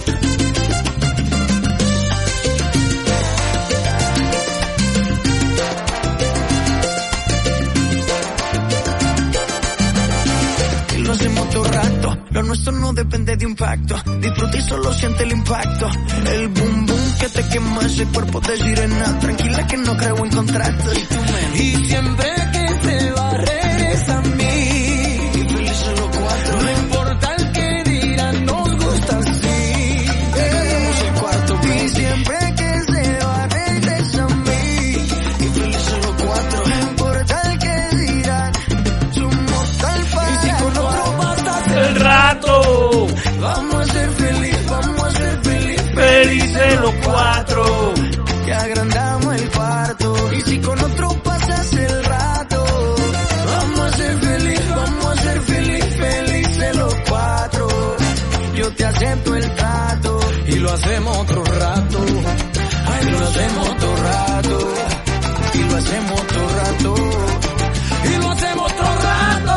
Y lo hacemos todo rato, lo nuestro no depende de un pacto. Disfruta y solo siente el impacto. El boom boom que te quema ese cuerpo de sirena. Tranquila que no creo en contratos. y siempre que se va regresa a mí. Y felices los cuatro. No importa el que dirán, nos gusta así. Tenemos el cuarto. Y siempre que se va regresa a mí. Y felices los cuatro. No importa el que dirán, somos tal para. Y si con otro pasas el rato, vamos a ser felices, vamos a ser felices los cuatro. que agrandamos el cuarto. Y si con otro pasas el rato, vamos a ser felices, vamos a ser felices los cuatro. Yo te acepto el trato y lo hacemos otro rato, y lo hacemos todo rato, y lo hacemos todo rato, y lo hacemos otro rato.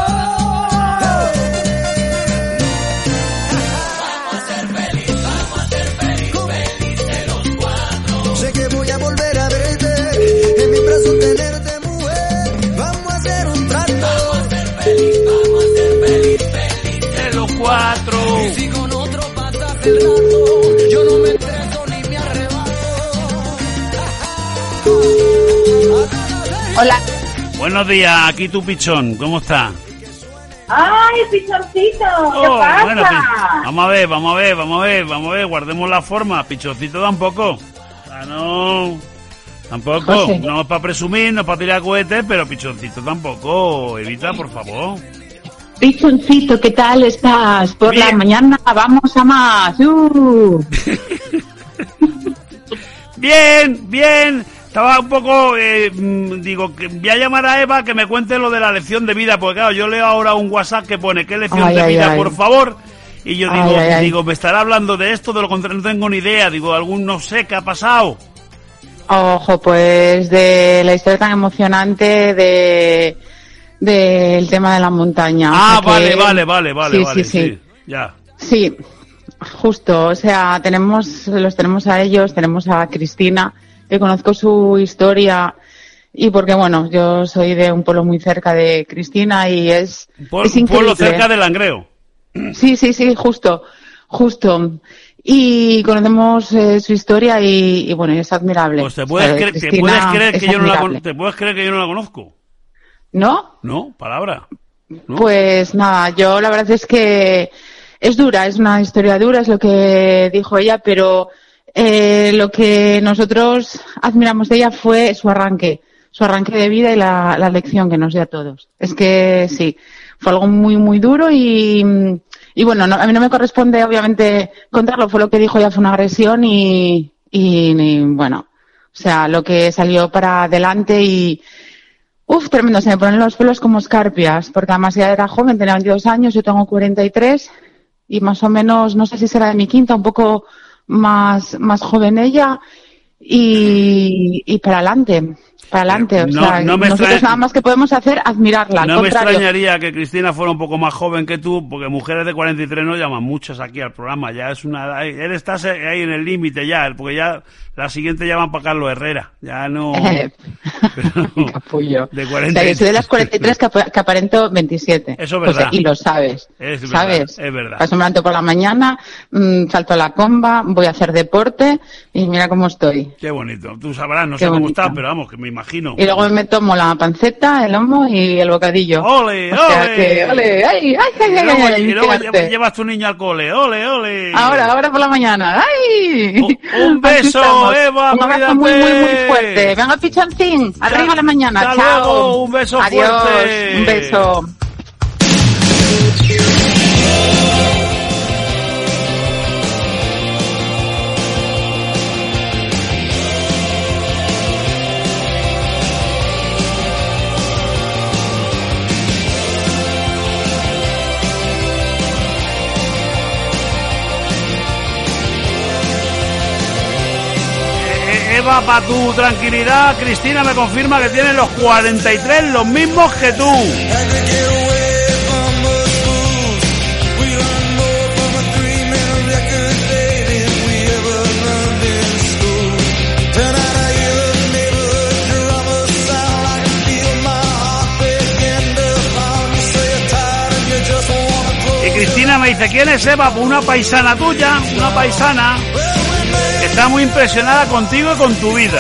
sé que voy a volver a verte, en mi brazo tenerte mujer, vamos a hacer un trato, Vamos a ser felices los cuatro. y si con otro pasas el rato, yo no me estreso ni me arrebato. Hola. Buenos días, aquí tu pichón, ¿cómo está? ¡Ay, pichoncito! ¿Qué Oh, pasa? bueno, vamos a ver, guardemos la forma, pichoncito tampoco. Ah, no, tampoco, José. no es para presumir, no es para tirar cohetes, pero pichoncito tampoco, Evita, por favor. Pichoncito, ¿qué tal estás? Por Bien. la mañana vamos a más. Bien, estaba un poco, digo, que voy a llamar a Eva que me cuente lo de la lección de vida, porque claro, yo leo ahora un WhatsApp que pone, ¿qué lección Ay, de ay, vida, ay. por favor? Y yo Ay, digo, ay, ay. digo, me estará hablando de esto, de lo contrario, no tengo ni idea, digo, no sé qué ha pasado. Ojo, pues de la historia tan emocionante del tema de la montaña. Ah, O sea que- vale, Sí. ya. Sí, justo, o sea, los tenemos a ellos, tenemos a Cristina, que conozco su historia y porque, bueno, yo soy de un pueblo muy cerca de Cristina y es Un es pueblo increíble. cerca de Langreo. Sí, justo. Y conocemos su historia y bueno, es admirable. Pues te O puedes, sea, creer Cristina que es yo no la admirable. te puedes creer que yo no la conozco. ¿No? No, palabra. ¿No? Pues nada, yo la verdad es que es dura, es una historia dura, es lo que dijo ella, pero lo que nosotros admiramos de ella fue su arranque de vida y la lección que nos dio a todos. Es que sí, fue algo muy, muy duro y bueno, a mí no me corresponde obviamente contarlo, fue lo que dijo ella, fue una agresión y bueno, o sea, lo que salió para adelante y tremendo, se me ponen los pelos como escarpias, porque además ella era joven, tenía 22 años, yo tengo 43 y más o menos, no sé si será de mi quinta, un poco más joven ella y para adelante. O sea, nosotros nada más que podemos hacer admirarla. No me contrario. extrañaría que Cristina fuera un poco más joven que tú, porque mujeres de 43 no llaman muchas aquí al programa, ya es una... Él está ahí en el límite ya, porque ya la siguiente llaman para Carlos Herrera, ya no... Capullo. De O 43. sea, yo soy de las 43 que aparento 27. Eso es verdad. O sea, y lo sabes. Es verdad, ¿sabes? es verdad. Paso me levanto por la mañana, salto a la comba, voy a hacer deporte y mira cómo estoy. Qué bonito. Tú sabrás, no Qué sé cómo bonito. estás, pero vamos, que me imagino. Y luego me tomo la panceta, el lomo y el bocadillo. ¡Ole, o sea ole! Que, ¡ole! ¡Ay, ay, ay! Y luego llevas tu niño al cole. ¡Ole, ole! Ahora por la mañana. ¡Ay! Un beso, Eva, un abrazo muy fuerte. Venga, Pichoncín. Arriba la mañana. Hasta Chao. luego, un beso Adiós, fuerte. Un beso. Eva, para tu tranquilidad, Cristina me confirma que tiene los 43, los mismos que tú. Y Cristina me dice, ¿quién es Eva? Pues una paisana tuya, una paisana. Está muy impresionada contigo y con tu vida.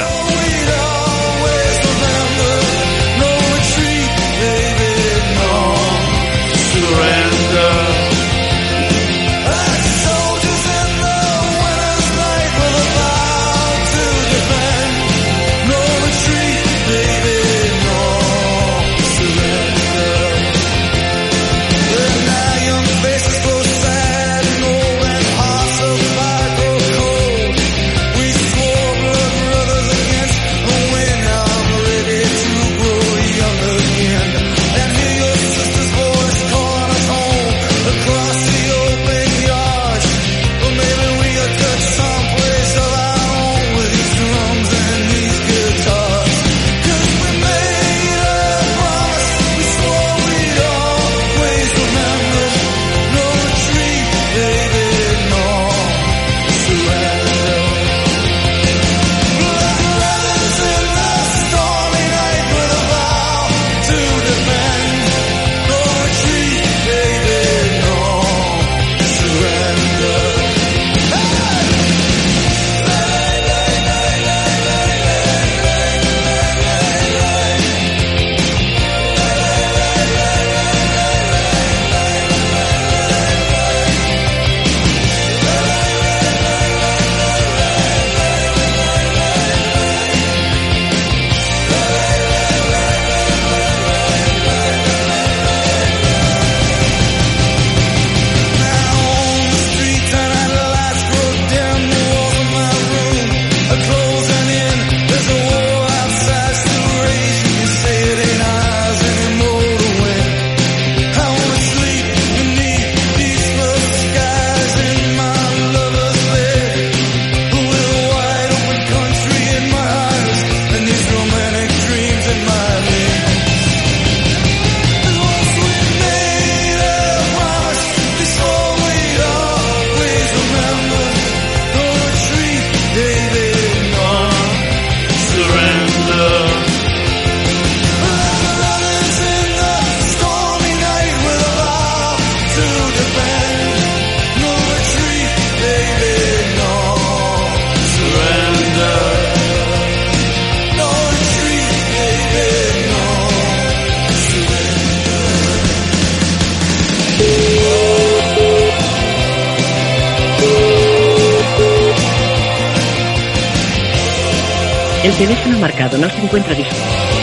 El teléfono marcado no se encuentra disponible.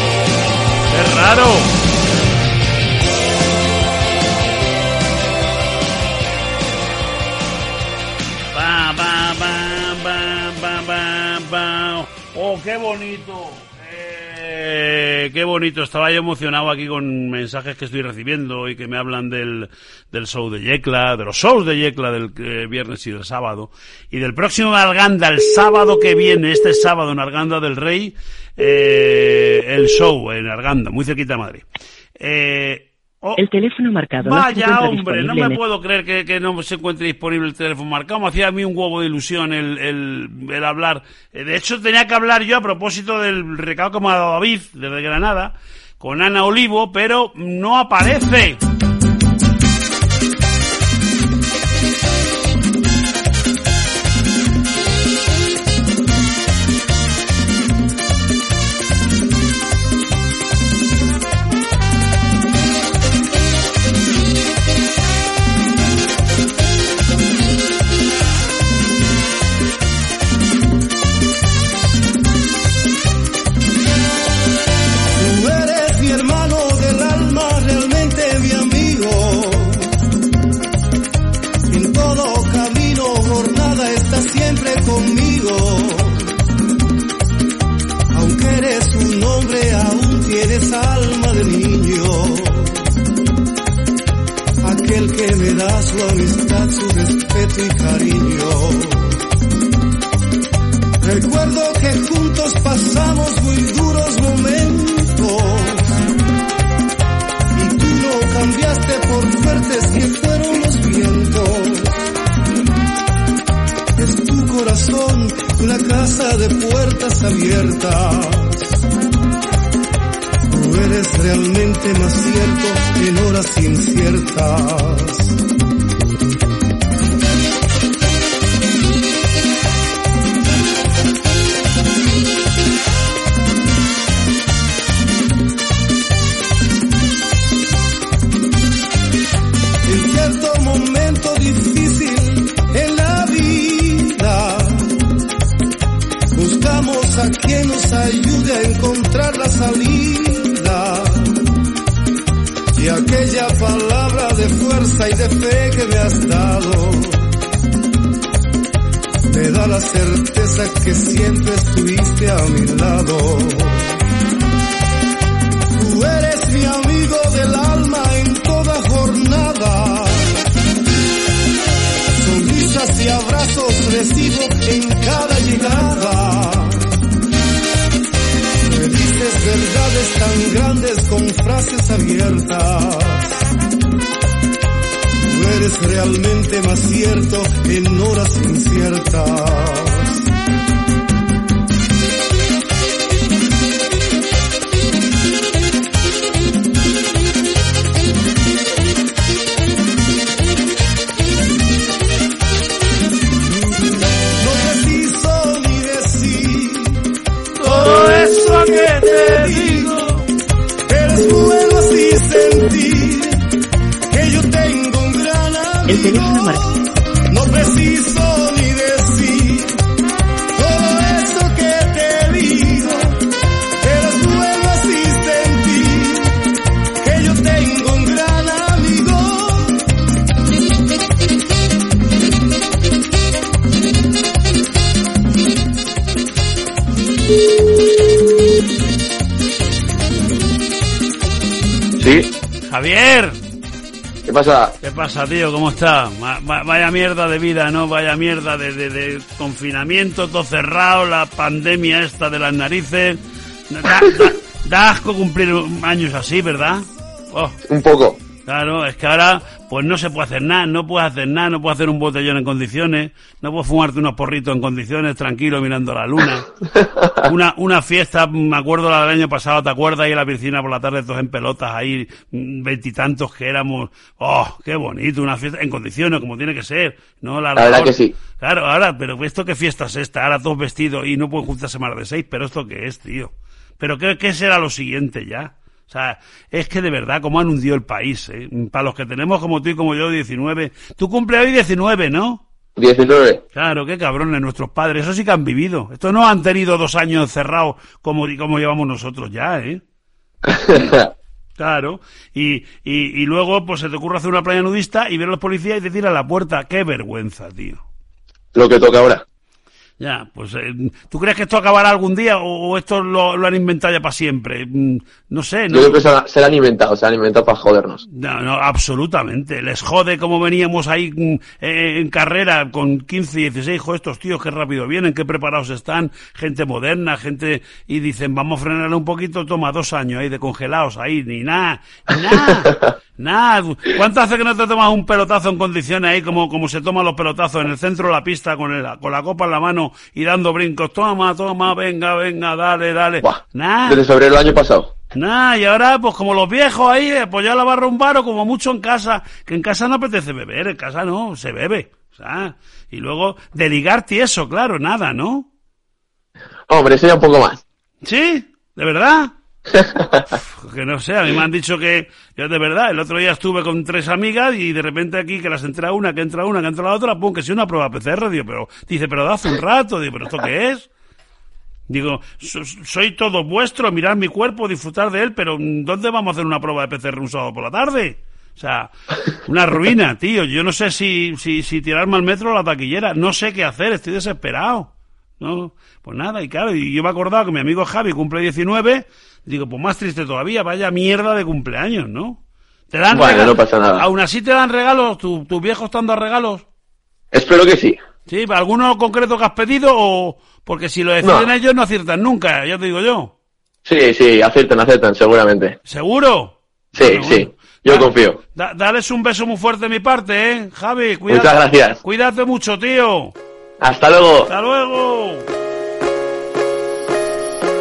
¡Es raro! ¡Oh, qué bonito! Qué bonito. Estaba yo emocionado aquí con mensajes que estoy recibiendo y que me hablan del show de Yecla, de los shows de Yecla del viernes y del sábado, y del próximo Arganda, el sábado que viene, este sábado en Arganda del Rey, el show en Arganda, muy cerquita de Madrid. El teléfono marcado no se Vaya, encuentra hombre, no disponible. me puedo creer que no se encuentre disponible el teléfono marcado. Me hacía a mí un huevo de ilusión el hablar. De hecho, tenía que hablar yo a propósito del recado que me ha dado David desde Granada con Ana Olivo, pero no aparece. ciertas. Tú eres realmente más cierto en horas inciertas. En cierto momento difícil en la vida, buscamos a quien nos ayude a encontrar la salida. Y aquella palabra de fuerza y de fe que me has dado, me da la certeza que siempre estuviste a mi lado. Tú eres mi amigo del alma en toda jornada. Sonrisas y abrazos recibo en cada llegada. Me dices verdades tan grandes con frases abiertas. Tú eres realmente más cierto en horas inciertas. Que te digo, eres bueno así sentir que yo tengo un gran amigo. El teléfono marca. No preciso ni decir todo eso que te digo. Eres bueno así sentir que yo tengo un gran amigo. Sí. Javier. ¿Qué pasa? ¿Qué pasa, tío? ¿Cómo está? Vaya mierda de vida, ¿no? Vaya mierda de confinamiento, todo cerrado, la pandemia esta de las narices. Da asco cumplir años así, ¿verdad? Oh. Un poco. Claro, es que ahora pues no se puede hacer nada, no puedes hacer un botellón en condiciones, no puedes fumarte unos porritos en condiciones, tranquilo, mirando la luna. Una fiesta, me acuerdo la del año pasado, ¿te acuerdas? Ahí en la piscina por la tarde, todos en pelotas, ahí, 20 y tantos que éramos. ¡Oh, qué bonito! Una fiesta en condiciones, como tiene que ser, ¿no? La verdad que sí. Claro, ahora, pero ¿esto qué fiesta es esta? Ahora todos vestidos y no pueden juntarse más de 6, pero ¿esto qué es, tío? ¿Pero qué será lo siguiente ya? O sea, es que de verdad, cómo han hundido el país, ¿eh? Para los que tenemos como tú y como yo 19. Tú cumples hoy 19, ¿no? 19. Claro, qué cabrones nuestros padres. Eso sí que han vivido. Estos no han tenido 2 años encerrados como llevamos nosotros ya, ¿eh? Claro. Y luego, pues se te ocurre hacer una playa nudista y ver a los policías y te tiran a la puerta. Qué vergüenza, tío. Lo que toca ahora. Ya, pues, ¿tú crees que esto acabará algún día o esto lo han inventado ya para siempre? No sé, ¿no? Yo creo que se lo han inventado para jodernos. No, absolutamente. Les jode como veníamos ahí en carrera con 15 y 16, hijo, estos tíos qué rápido vienen, qué preparados están, gente moderna, y dicen, vamos a frenarle un poquito, toma 2 años ahí de congelados ahí, ni nada. ¿Cuánto hace que no te tomas un pelotazo en condiciones ahí como se toman los pelotazos en el centro de la pista con la copa en la mano y dando brincos? Toma, venga, dale. Nada. Desde febrero del año pasado. Nada, y ahora pues como los viejos ahí, pues ya la barra un bar o como mucho en casa, que en casa no apetece beber, en casa no, se bebe. O sea, y luego de ligar tieso, claro, nada, ¿no? Hombre, sería un poco más. ¿Sí? ¿De verdad? Que no sé, a mí me han dicho que yo de verdad, el otro día estuve con 3 amigas y de repente aquí que las entra una, que entra la otra, pum, que si una prueba PCR, digo, pero de hace un rato, digo, ¿pero esto qué es? Digo, soy todo vuestro, mirar mi cuerpo, disfrutar de él, pero ¿dónde vamos a hacer una prueba de PCR un sábado por la tarde? O sea, una ruina, tío, yo no sé si tirarme al metro o la taquillera, no sé qué hacer, estoy desesperado. No, pues nada, y claro, y yo me he acordado que mi amigo Javi cumple 19, digo, pues más triste todavía, vaya mierda de cumpleaños, ¿no? ¿Te dan regalos? No pasa nada. ¿Aún así te dan regalos? ¿Tus viejos te han dado regalos? Espero que sí. ¿Sí? ¿Alguno concreto que has pedido o...? Porque si lo deciden ellos no aciertan nunca, ya te digo yo. Sí, aciertan, seguramente. ¿Seguro? Sí, bueno, sí, yo confío. Dales un beso muy fuerte de mi parte, ¿eh? Javi, cuídate. Muchas gracias. Cuídate mucho, tío. Hasta luego. Hasta luego.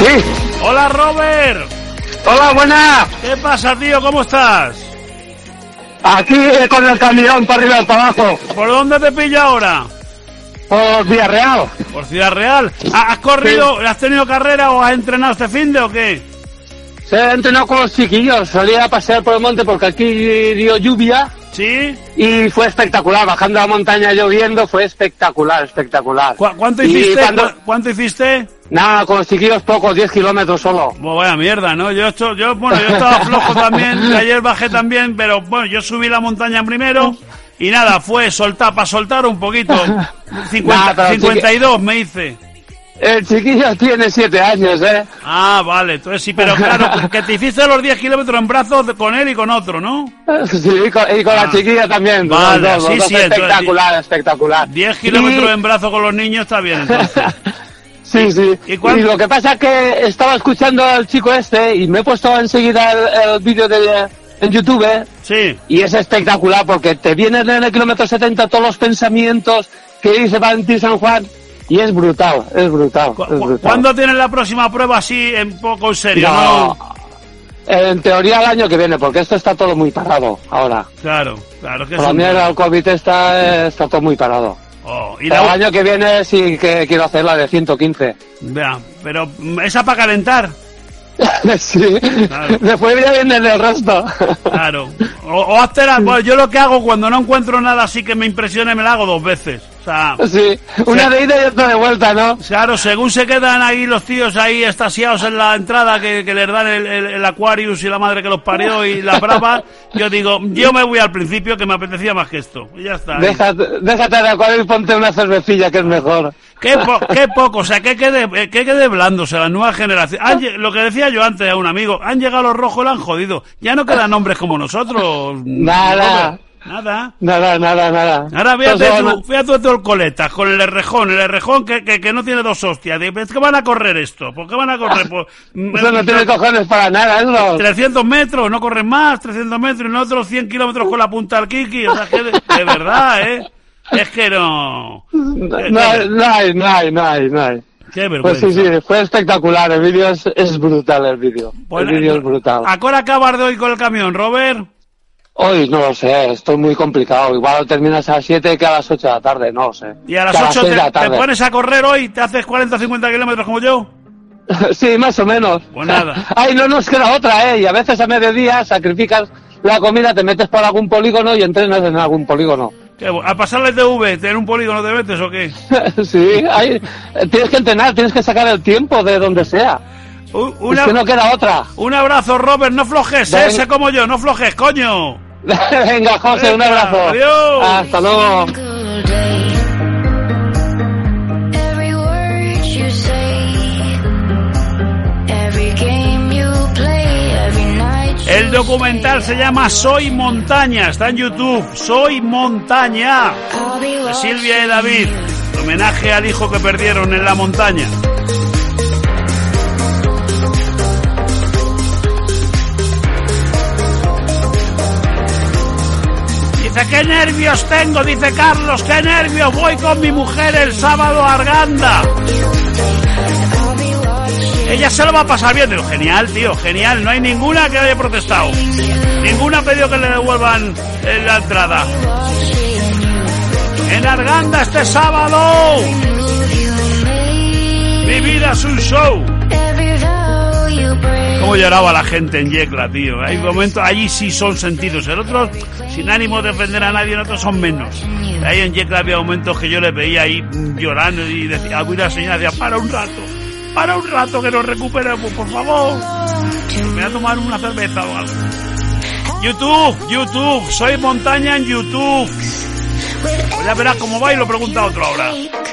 Sí. Hola, Robert. Hola, buenas. ¿Qué pasa, tío? ¿Cómo estás? Aquí con el camión para arriba y para abajo. ¿Por dónde te pilla ahora? Por Ciudad Real. ¿Por Ciudad Real? ¿Has corrido, has tenido carrera o has entrenado este finde o qué? Se he entrenado con los chiquillos, salí a pasear por el monte porque aquí dio lluvia. ¿Sí? Y fue espectacular, bajando la montaña lloviendo, fue espectacular. ¿Cuánto hiciste? ¿Cuánto hiciste? Nada, con los chiquillos pocos, 10 kilómetros solo. Bueno, vaya mierda, ¿no? Yo estaba flojo también, ayer bajé también, pero bueno, yo subí la montaña primero y nada, fue para soltar un poquito. 52 me hice. El chiquillo tiene 7 años, ¿eh? Ah, vale, entonces sí, pero claro, que te hiciste los 10 kilómetros en brazos con él y con otro, ¿no? Sí, y con la chiquilla también. Vale, los dos, sí, espectacular. 10 kilómetros en brazos con los niños está bien, entonces. Sí. ¿Y lo que pasa es que estaba escuchando al chico este y me he puesto enseguida el vídeo en YouTube. Sí. Y es espectacular porque te vienen en el kilómetro 70 todos los pensamientos que dice Valentín San Juan. Y es brutal. ¿Cuándo tienes la próxima prueba así en poco en serio? No, en teoría el año que viene, porque esto está todo muy parado ahora. Claro que por la mierda del COVID está todo muy parado. ¿y el año que viene sí que quiero hacer la de 115. Vea, pero esa para calentar. Sí, claro. Después ya viene el resto. Claro. O hazte bueno, yo lo que hago cuando no encuentro nada así que me impresione, me la hago 2 veces. O sea, sí, una de ida y otra de vuelta, ¿no? Claro, según se quedan ahí los tíos ahí estasiados en la entrada que les dan el Aquarius y la madre que los parió y la brava, yo digo, yo me voy al principio que me apetecía más que esto. Y ya está. Déjate de Aquarius y ponte una cervecilla que es mejor. Qué poco, o sea, que quede blando, o sea, la nueva generación. Lo que decía yo antes a un amigo, han llegado los rojos y la han jodido. Ya no quedan hombres como nosotros. Nada. Ahora fíjate tú el coletas con el errejón que no tiene 2 hostias. ¿Es que van a correr esto? ¿Por qué van a correr? Pues, eso no tiene cojones para nada, ¿no? 300 metros, no corren más, 300 metros y nosotros 100 kilómetros con la punta al Kiki. O sea, que de verdad, es que no. No hay. Qué vergüenza. Pues sí, fue espectacular, el vídeo es brutal, el vídeo. Pues, el vídeo es brutal. ¿A qué hora acabas de hoy con el camión, Robert? Hoy no lo sé, estoy muy complicado. Igual terminas a las 7 que a las 8 de la tarde, no lo sé. ¿Y a las 8 te pones a correr hoy? ¿Te haces 40 o 50 kilómetros como yo? Sí, más o menos. Pues nada. Ay, no nos queda otra, y a veces a mediodía sacrificas la comida, te metes por algún polígono y entrenas en algún polígono. ¿A pasarle el TV? ¿En un polígono te metes o qué? Sí, tienes que entrenar, tienes que sacar el tiempo de donde sea. Es que no queda otra. Un abrazo, Robert, no flojes, sé como yo, no flojes, coño. Venga, José, un abrazo. Adiós. Hasta luego. El documental se llama Soy Montaña, está en YouTube. Soy Montaña, de Silvia y David, homenaje al hijo que perdieron en la montaña. Dice, qué nervios tengo, dice Carlos, qué nervios, voy con mi mujer el sábado a Arganda. Ella se lo va a pasar bien. Digo, genial, tío, genial, no hay ninguna que haya protestado. Ninguna ha pedido que le devuelvan la entrada. En Arganda este sábado. Mi vida es un show. Cómo lloraba la gente en Yecla, tío. Hay momentos, allí sí son sentidos. En otros, sin ánimo de ofender a nadie, en otros son menos. Ahí en Yecla había momentos que yo le veía ahí llorando y decía, alguna señora decía, para un rato que nos recuperemos, por favor. Me voy a tomar una cerveza o algo. YouTube, Soy Montaña en YouTube. Pues ya verás cómo va y lo pregunta otro ahora.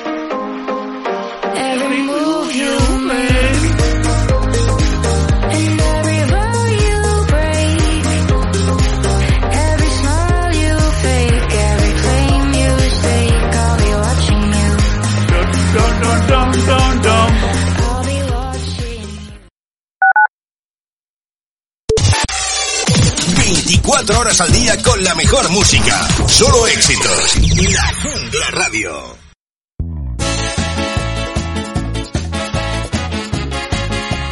Dum. 24 horas al día con la mejor música. Solo éxitos. La Jungla Radio.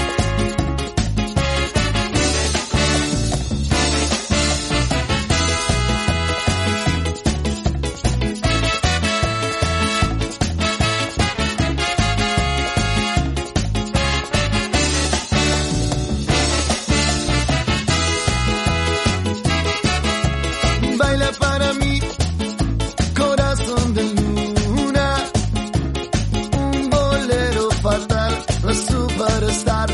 but a start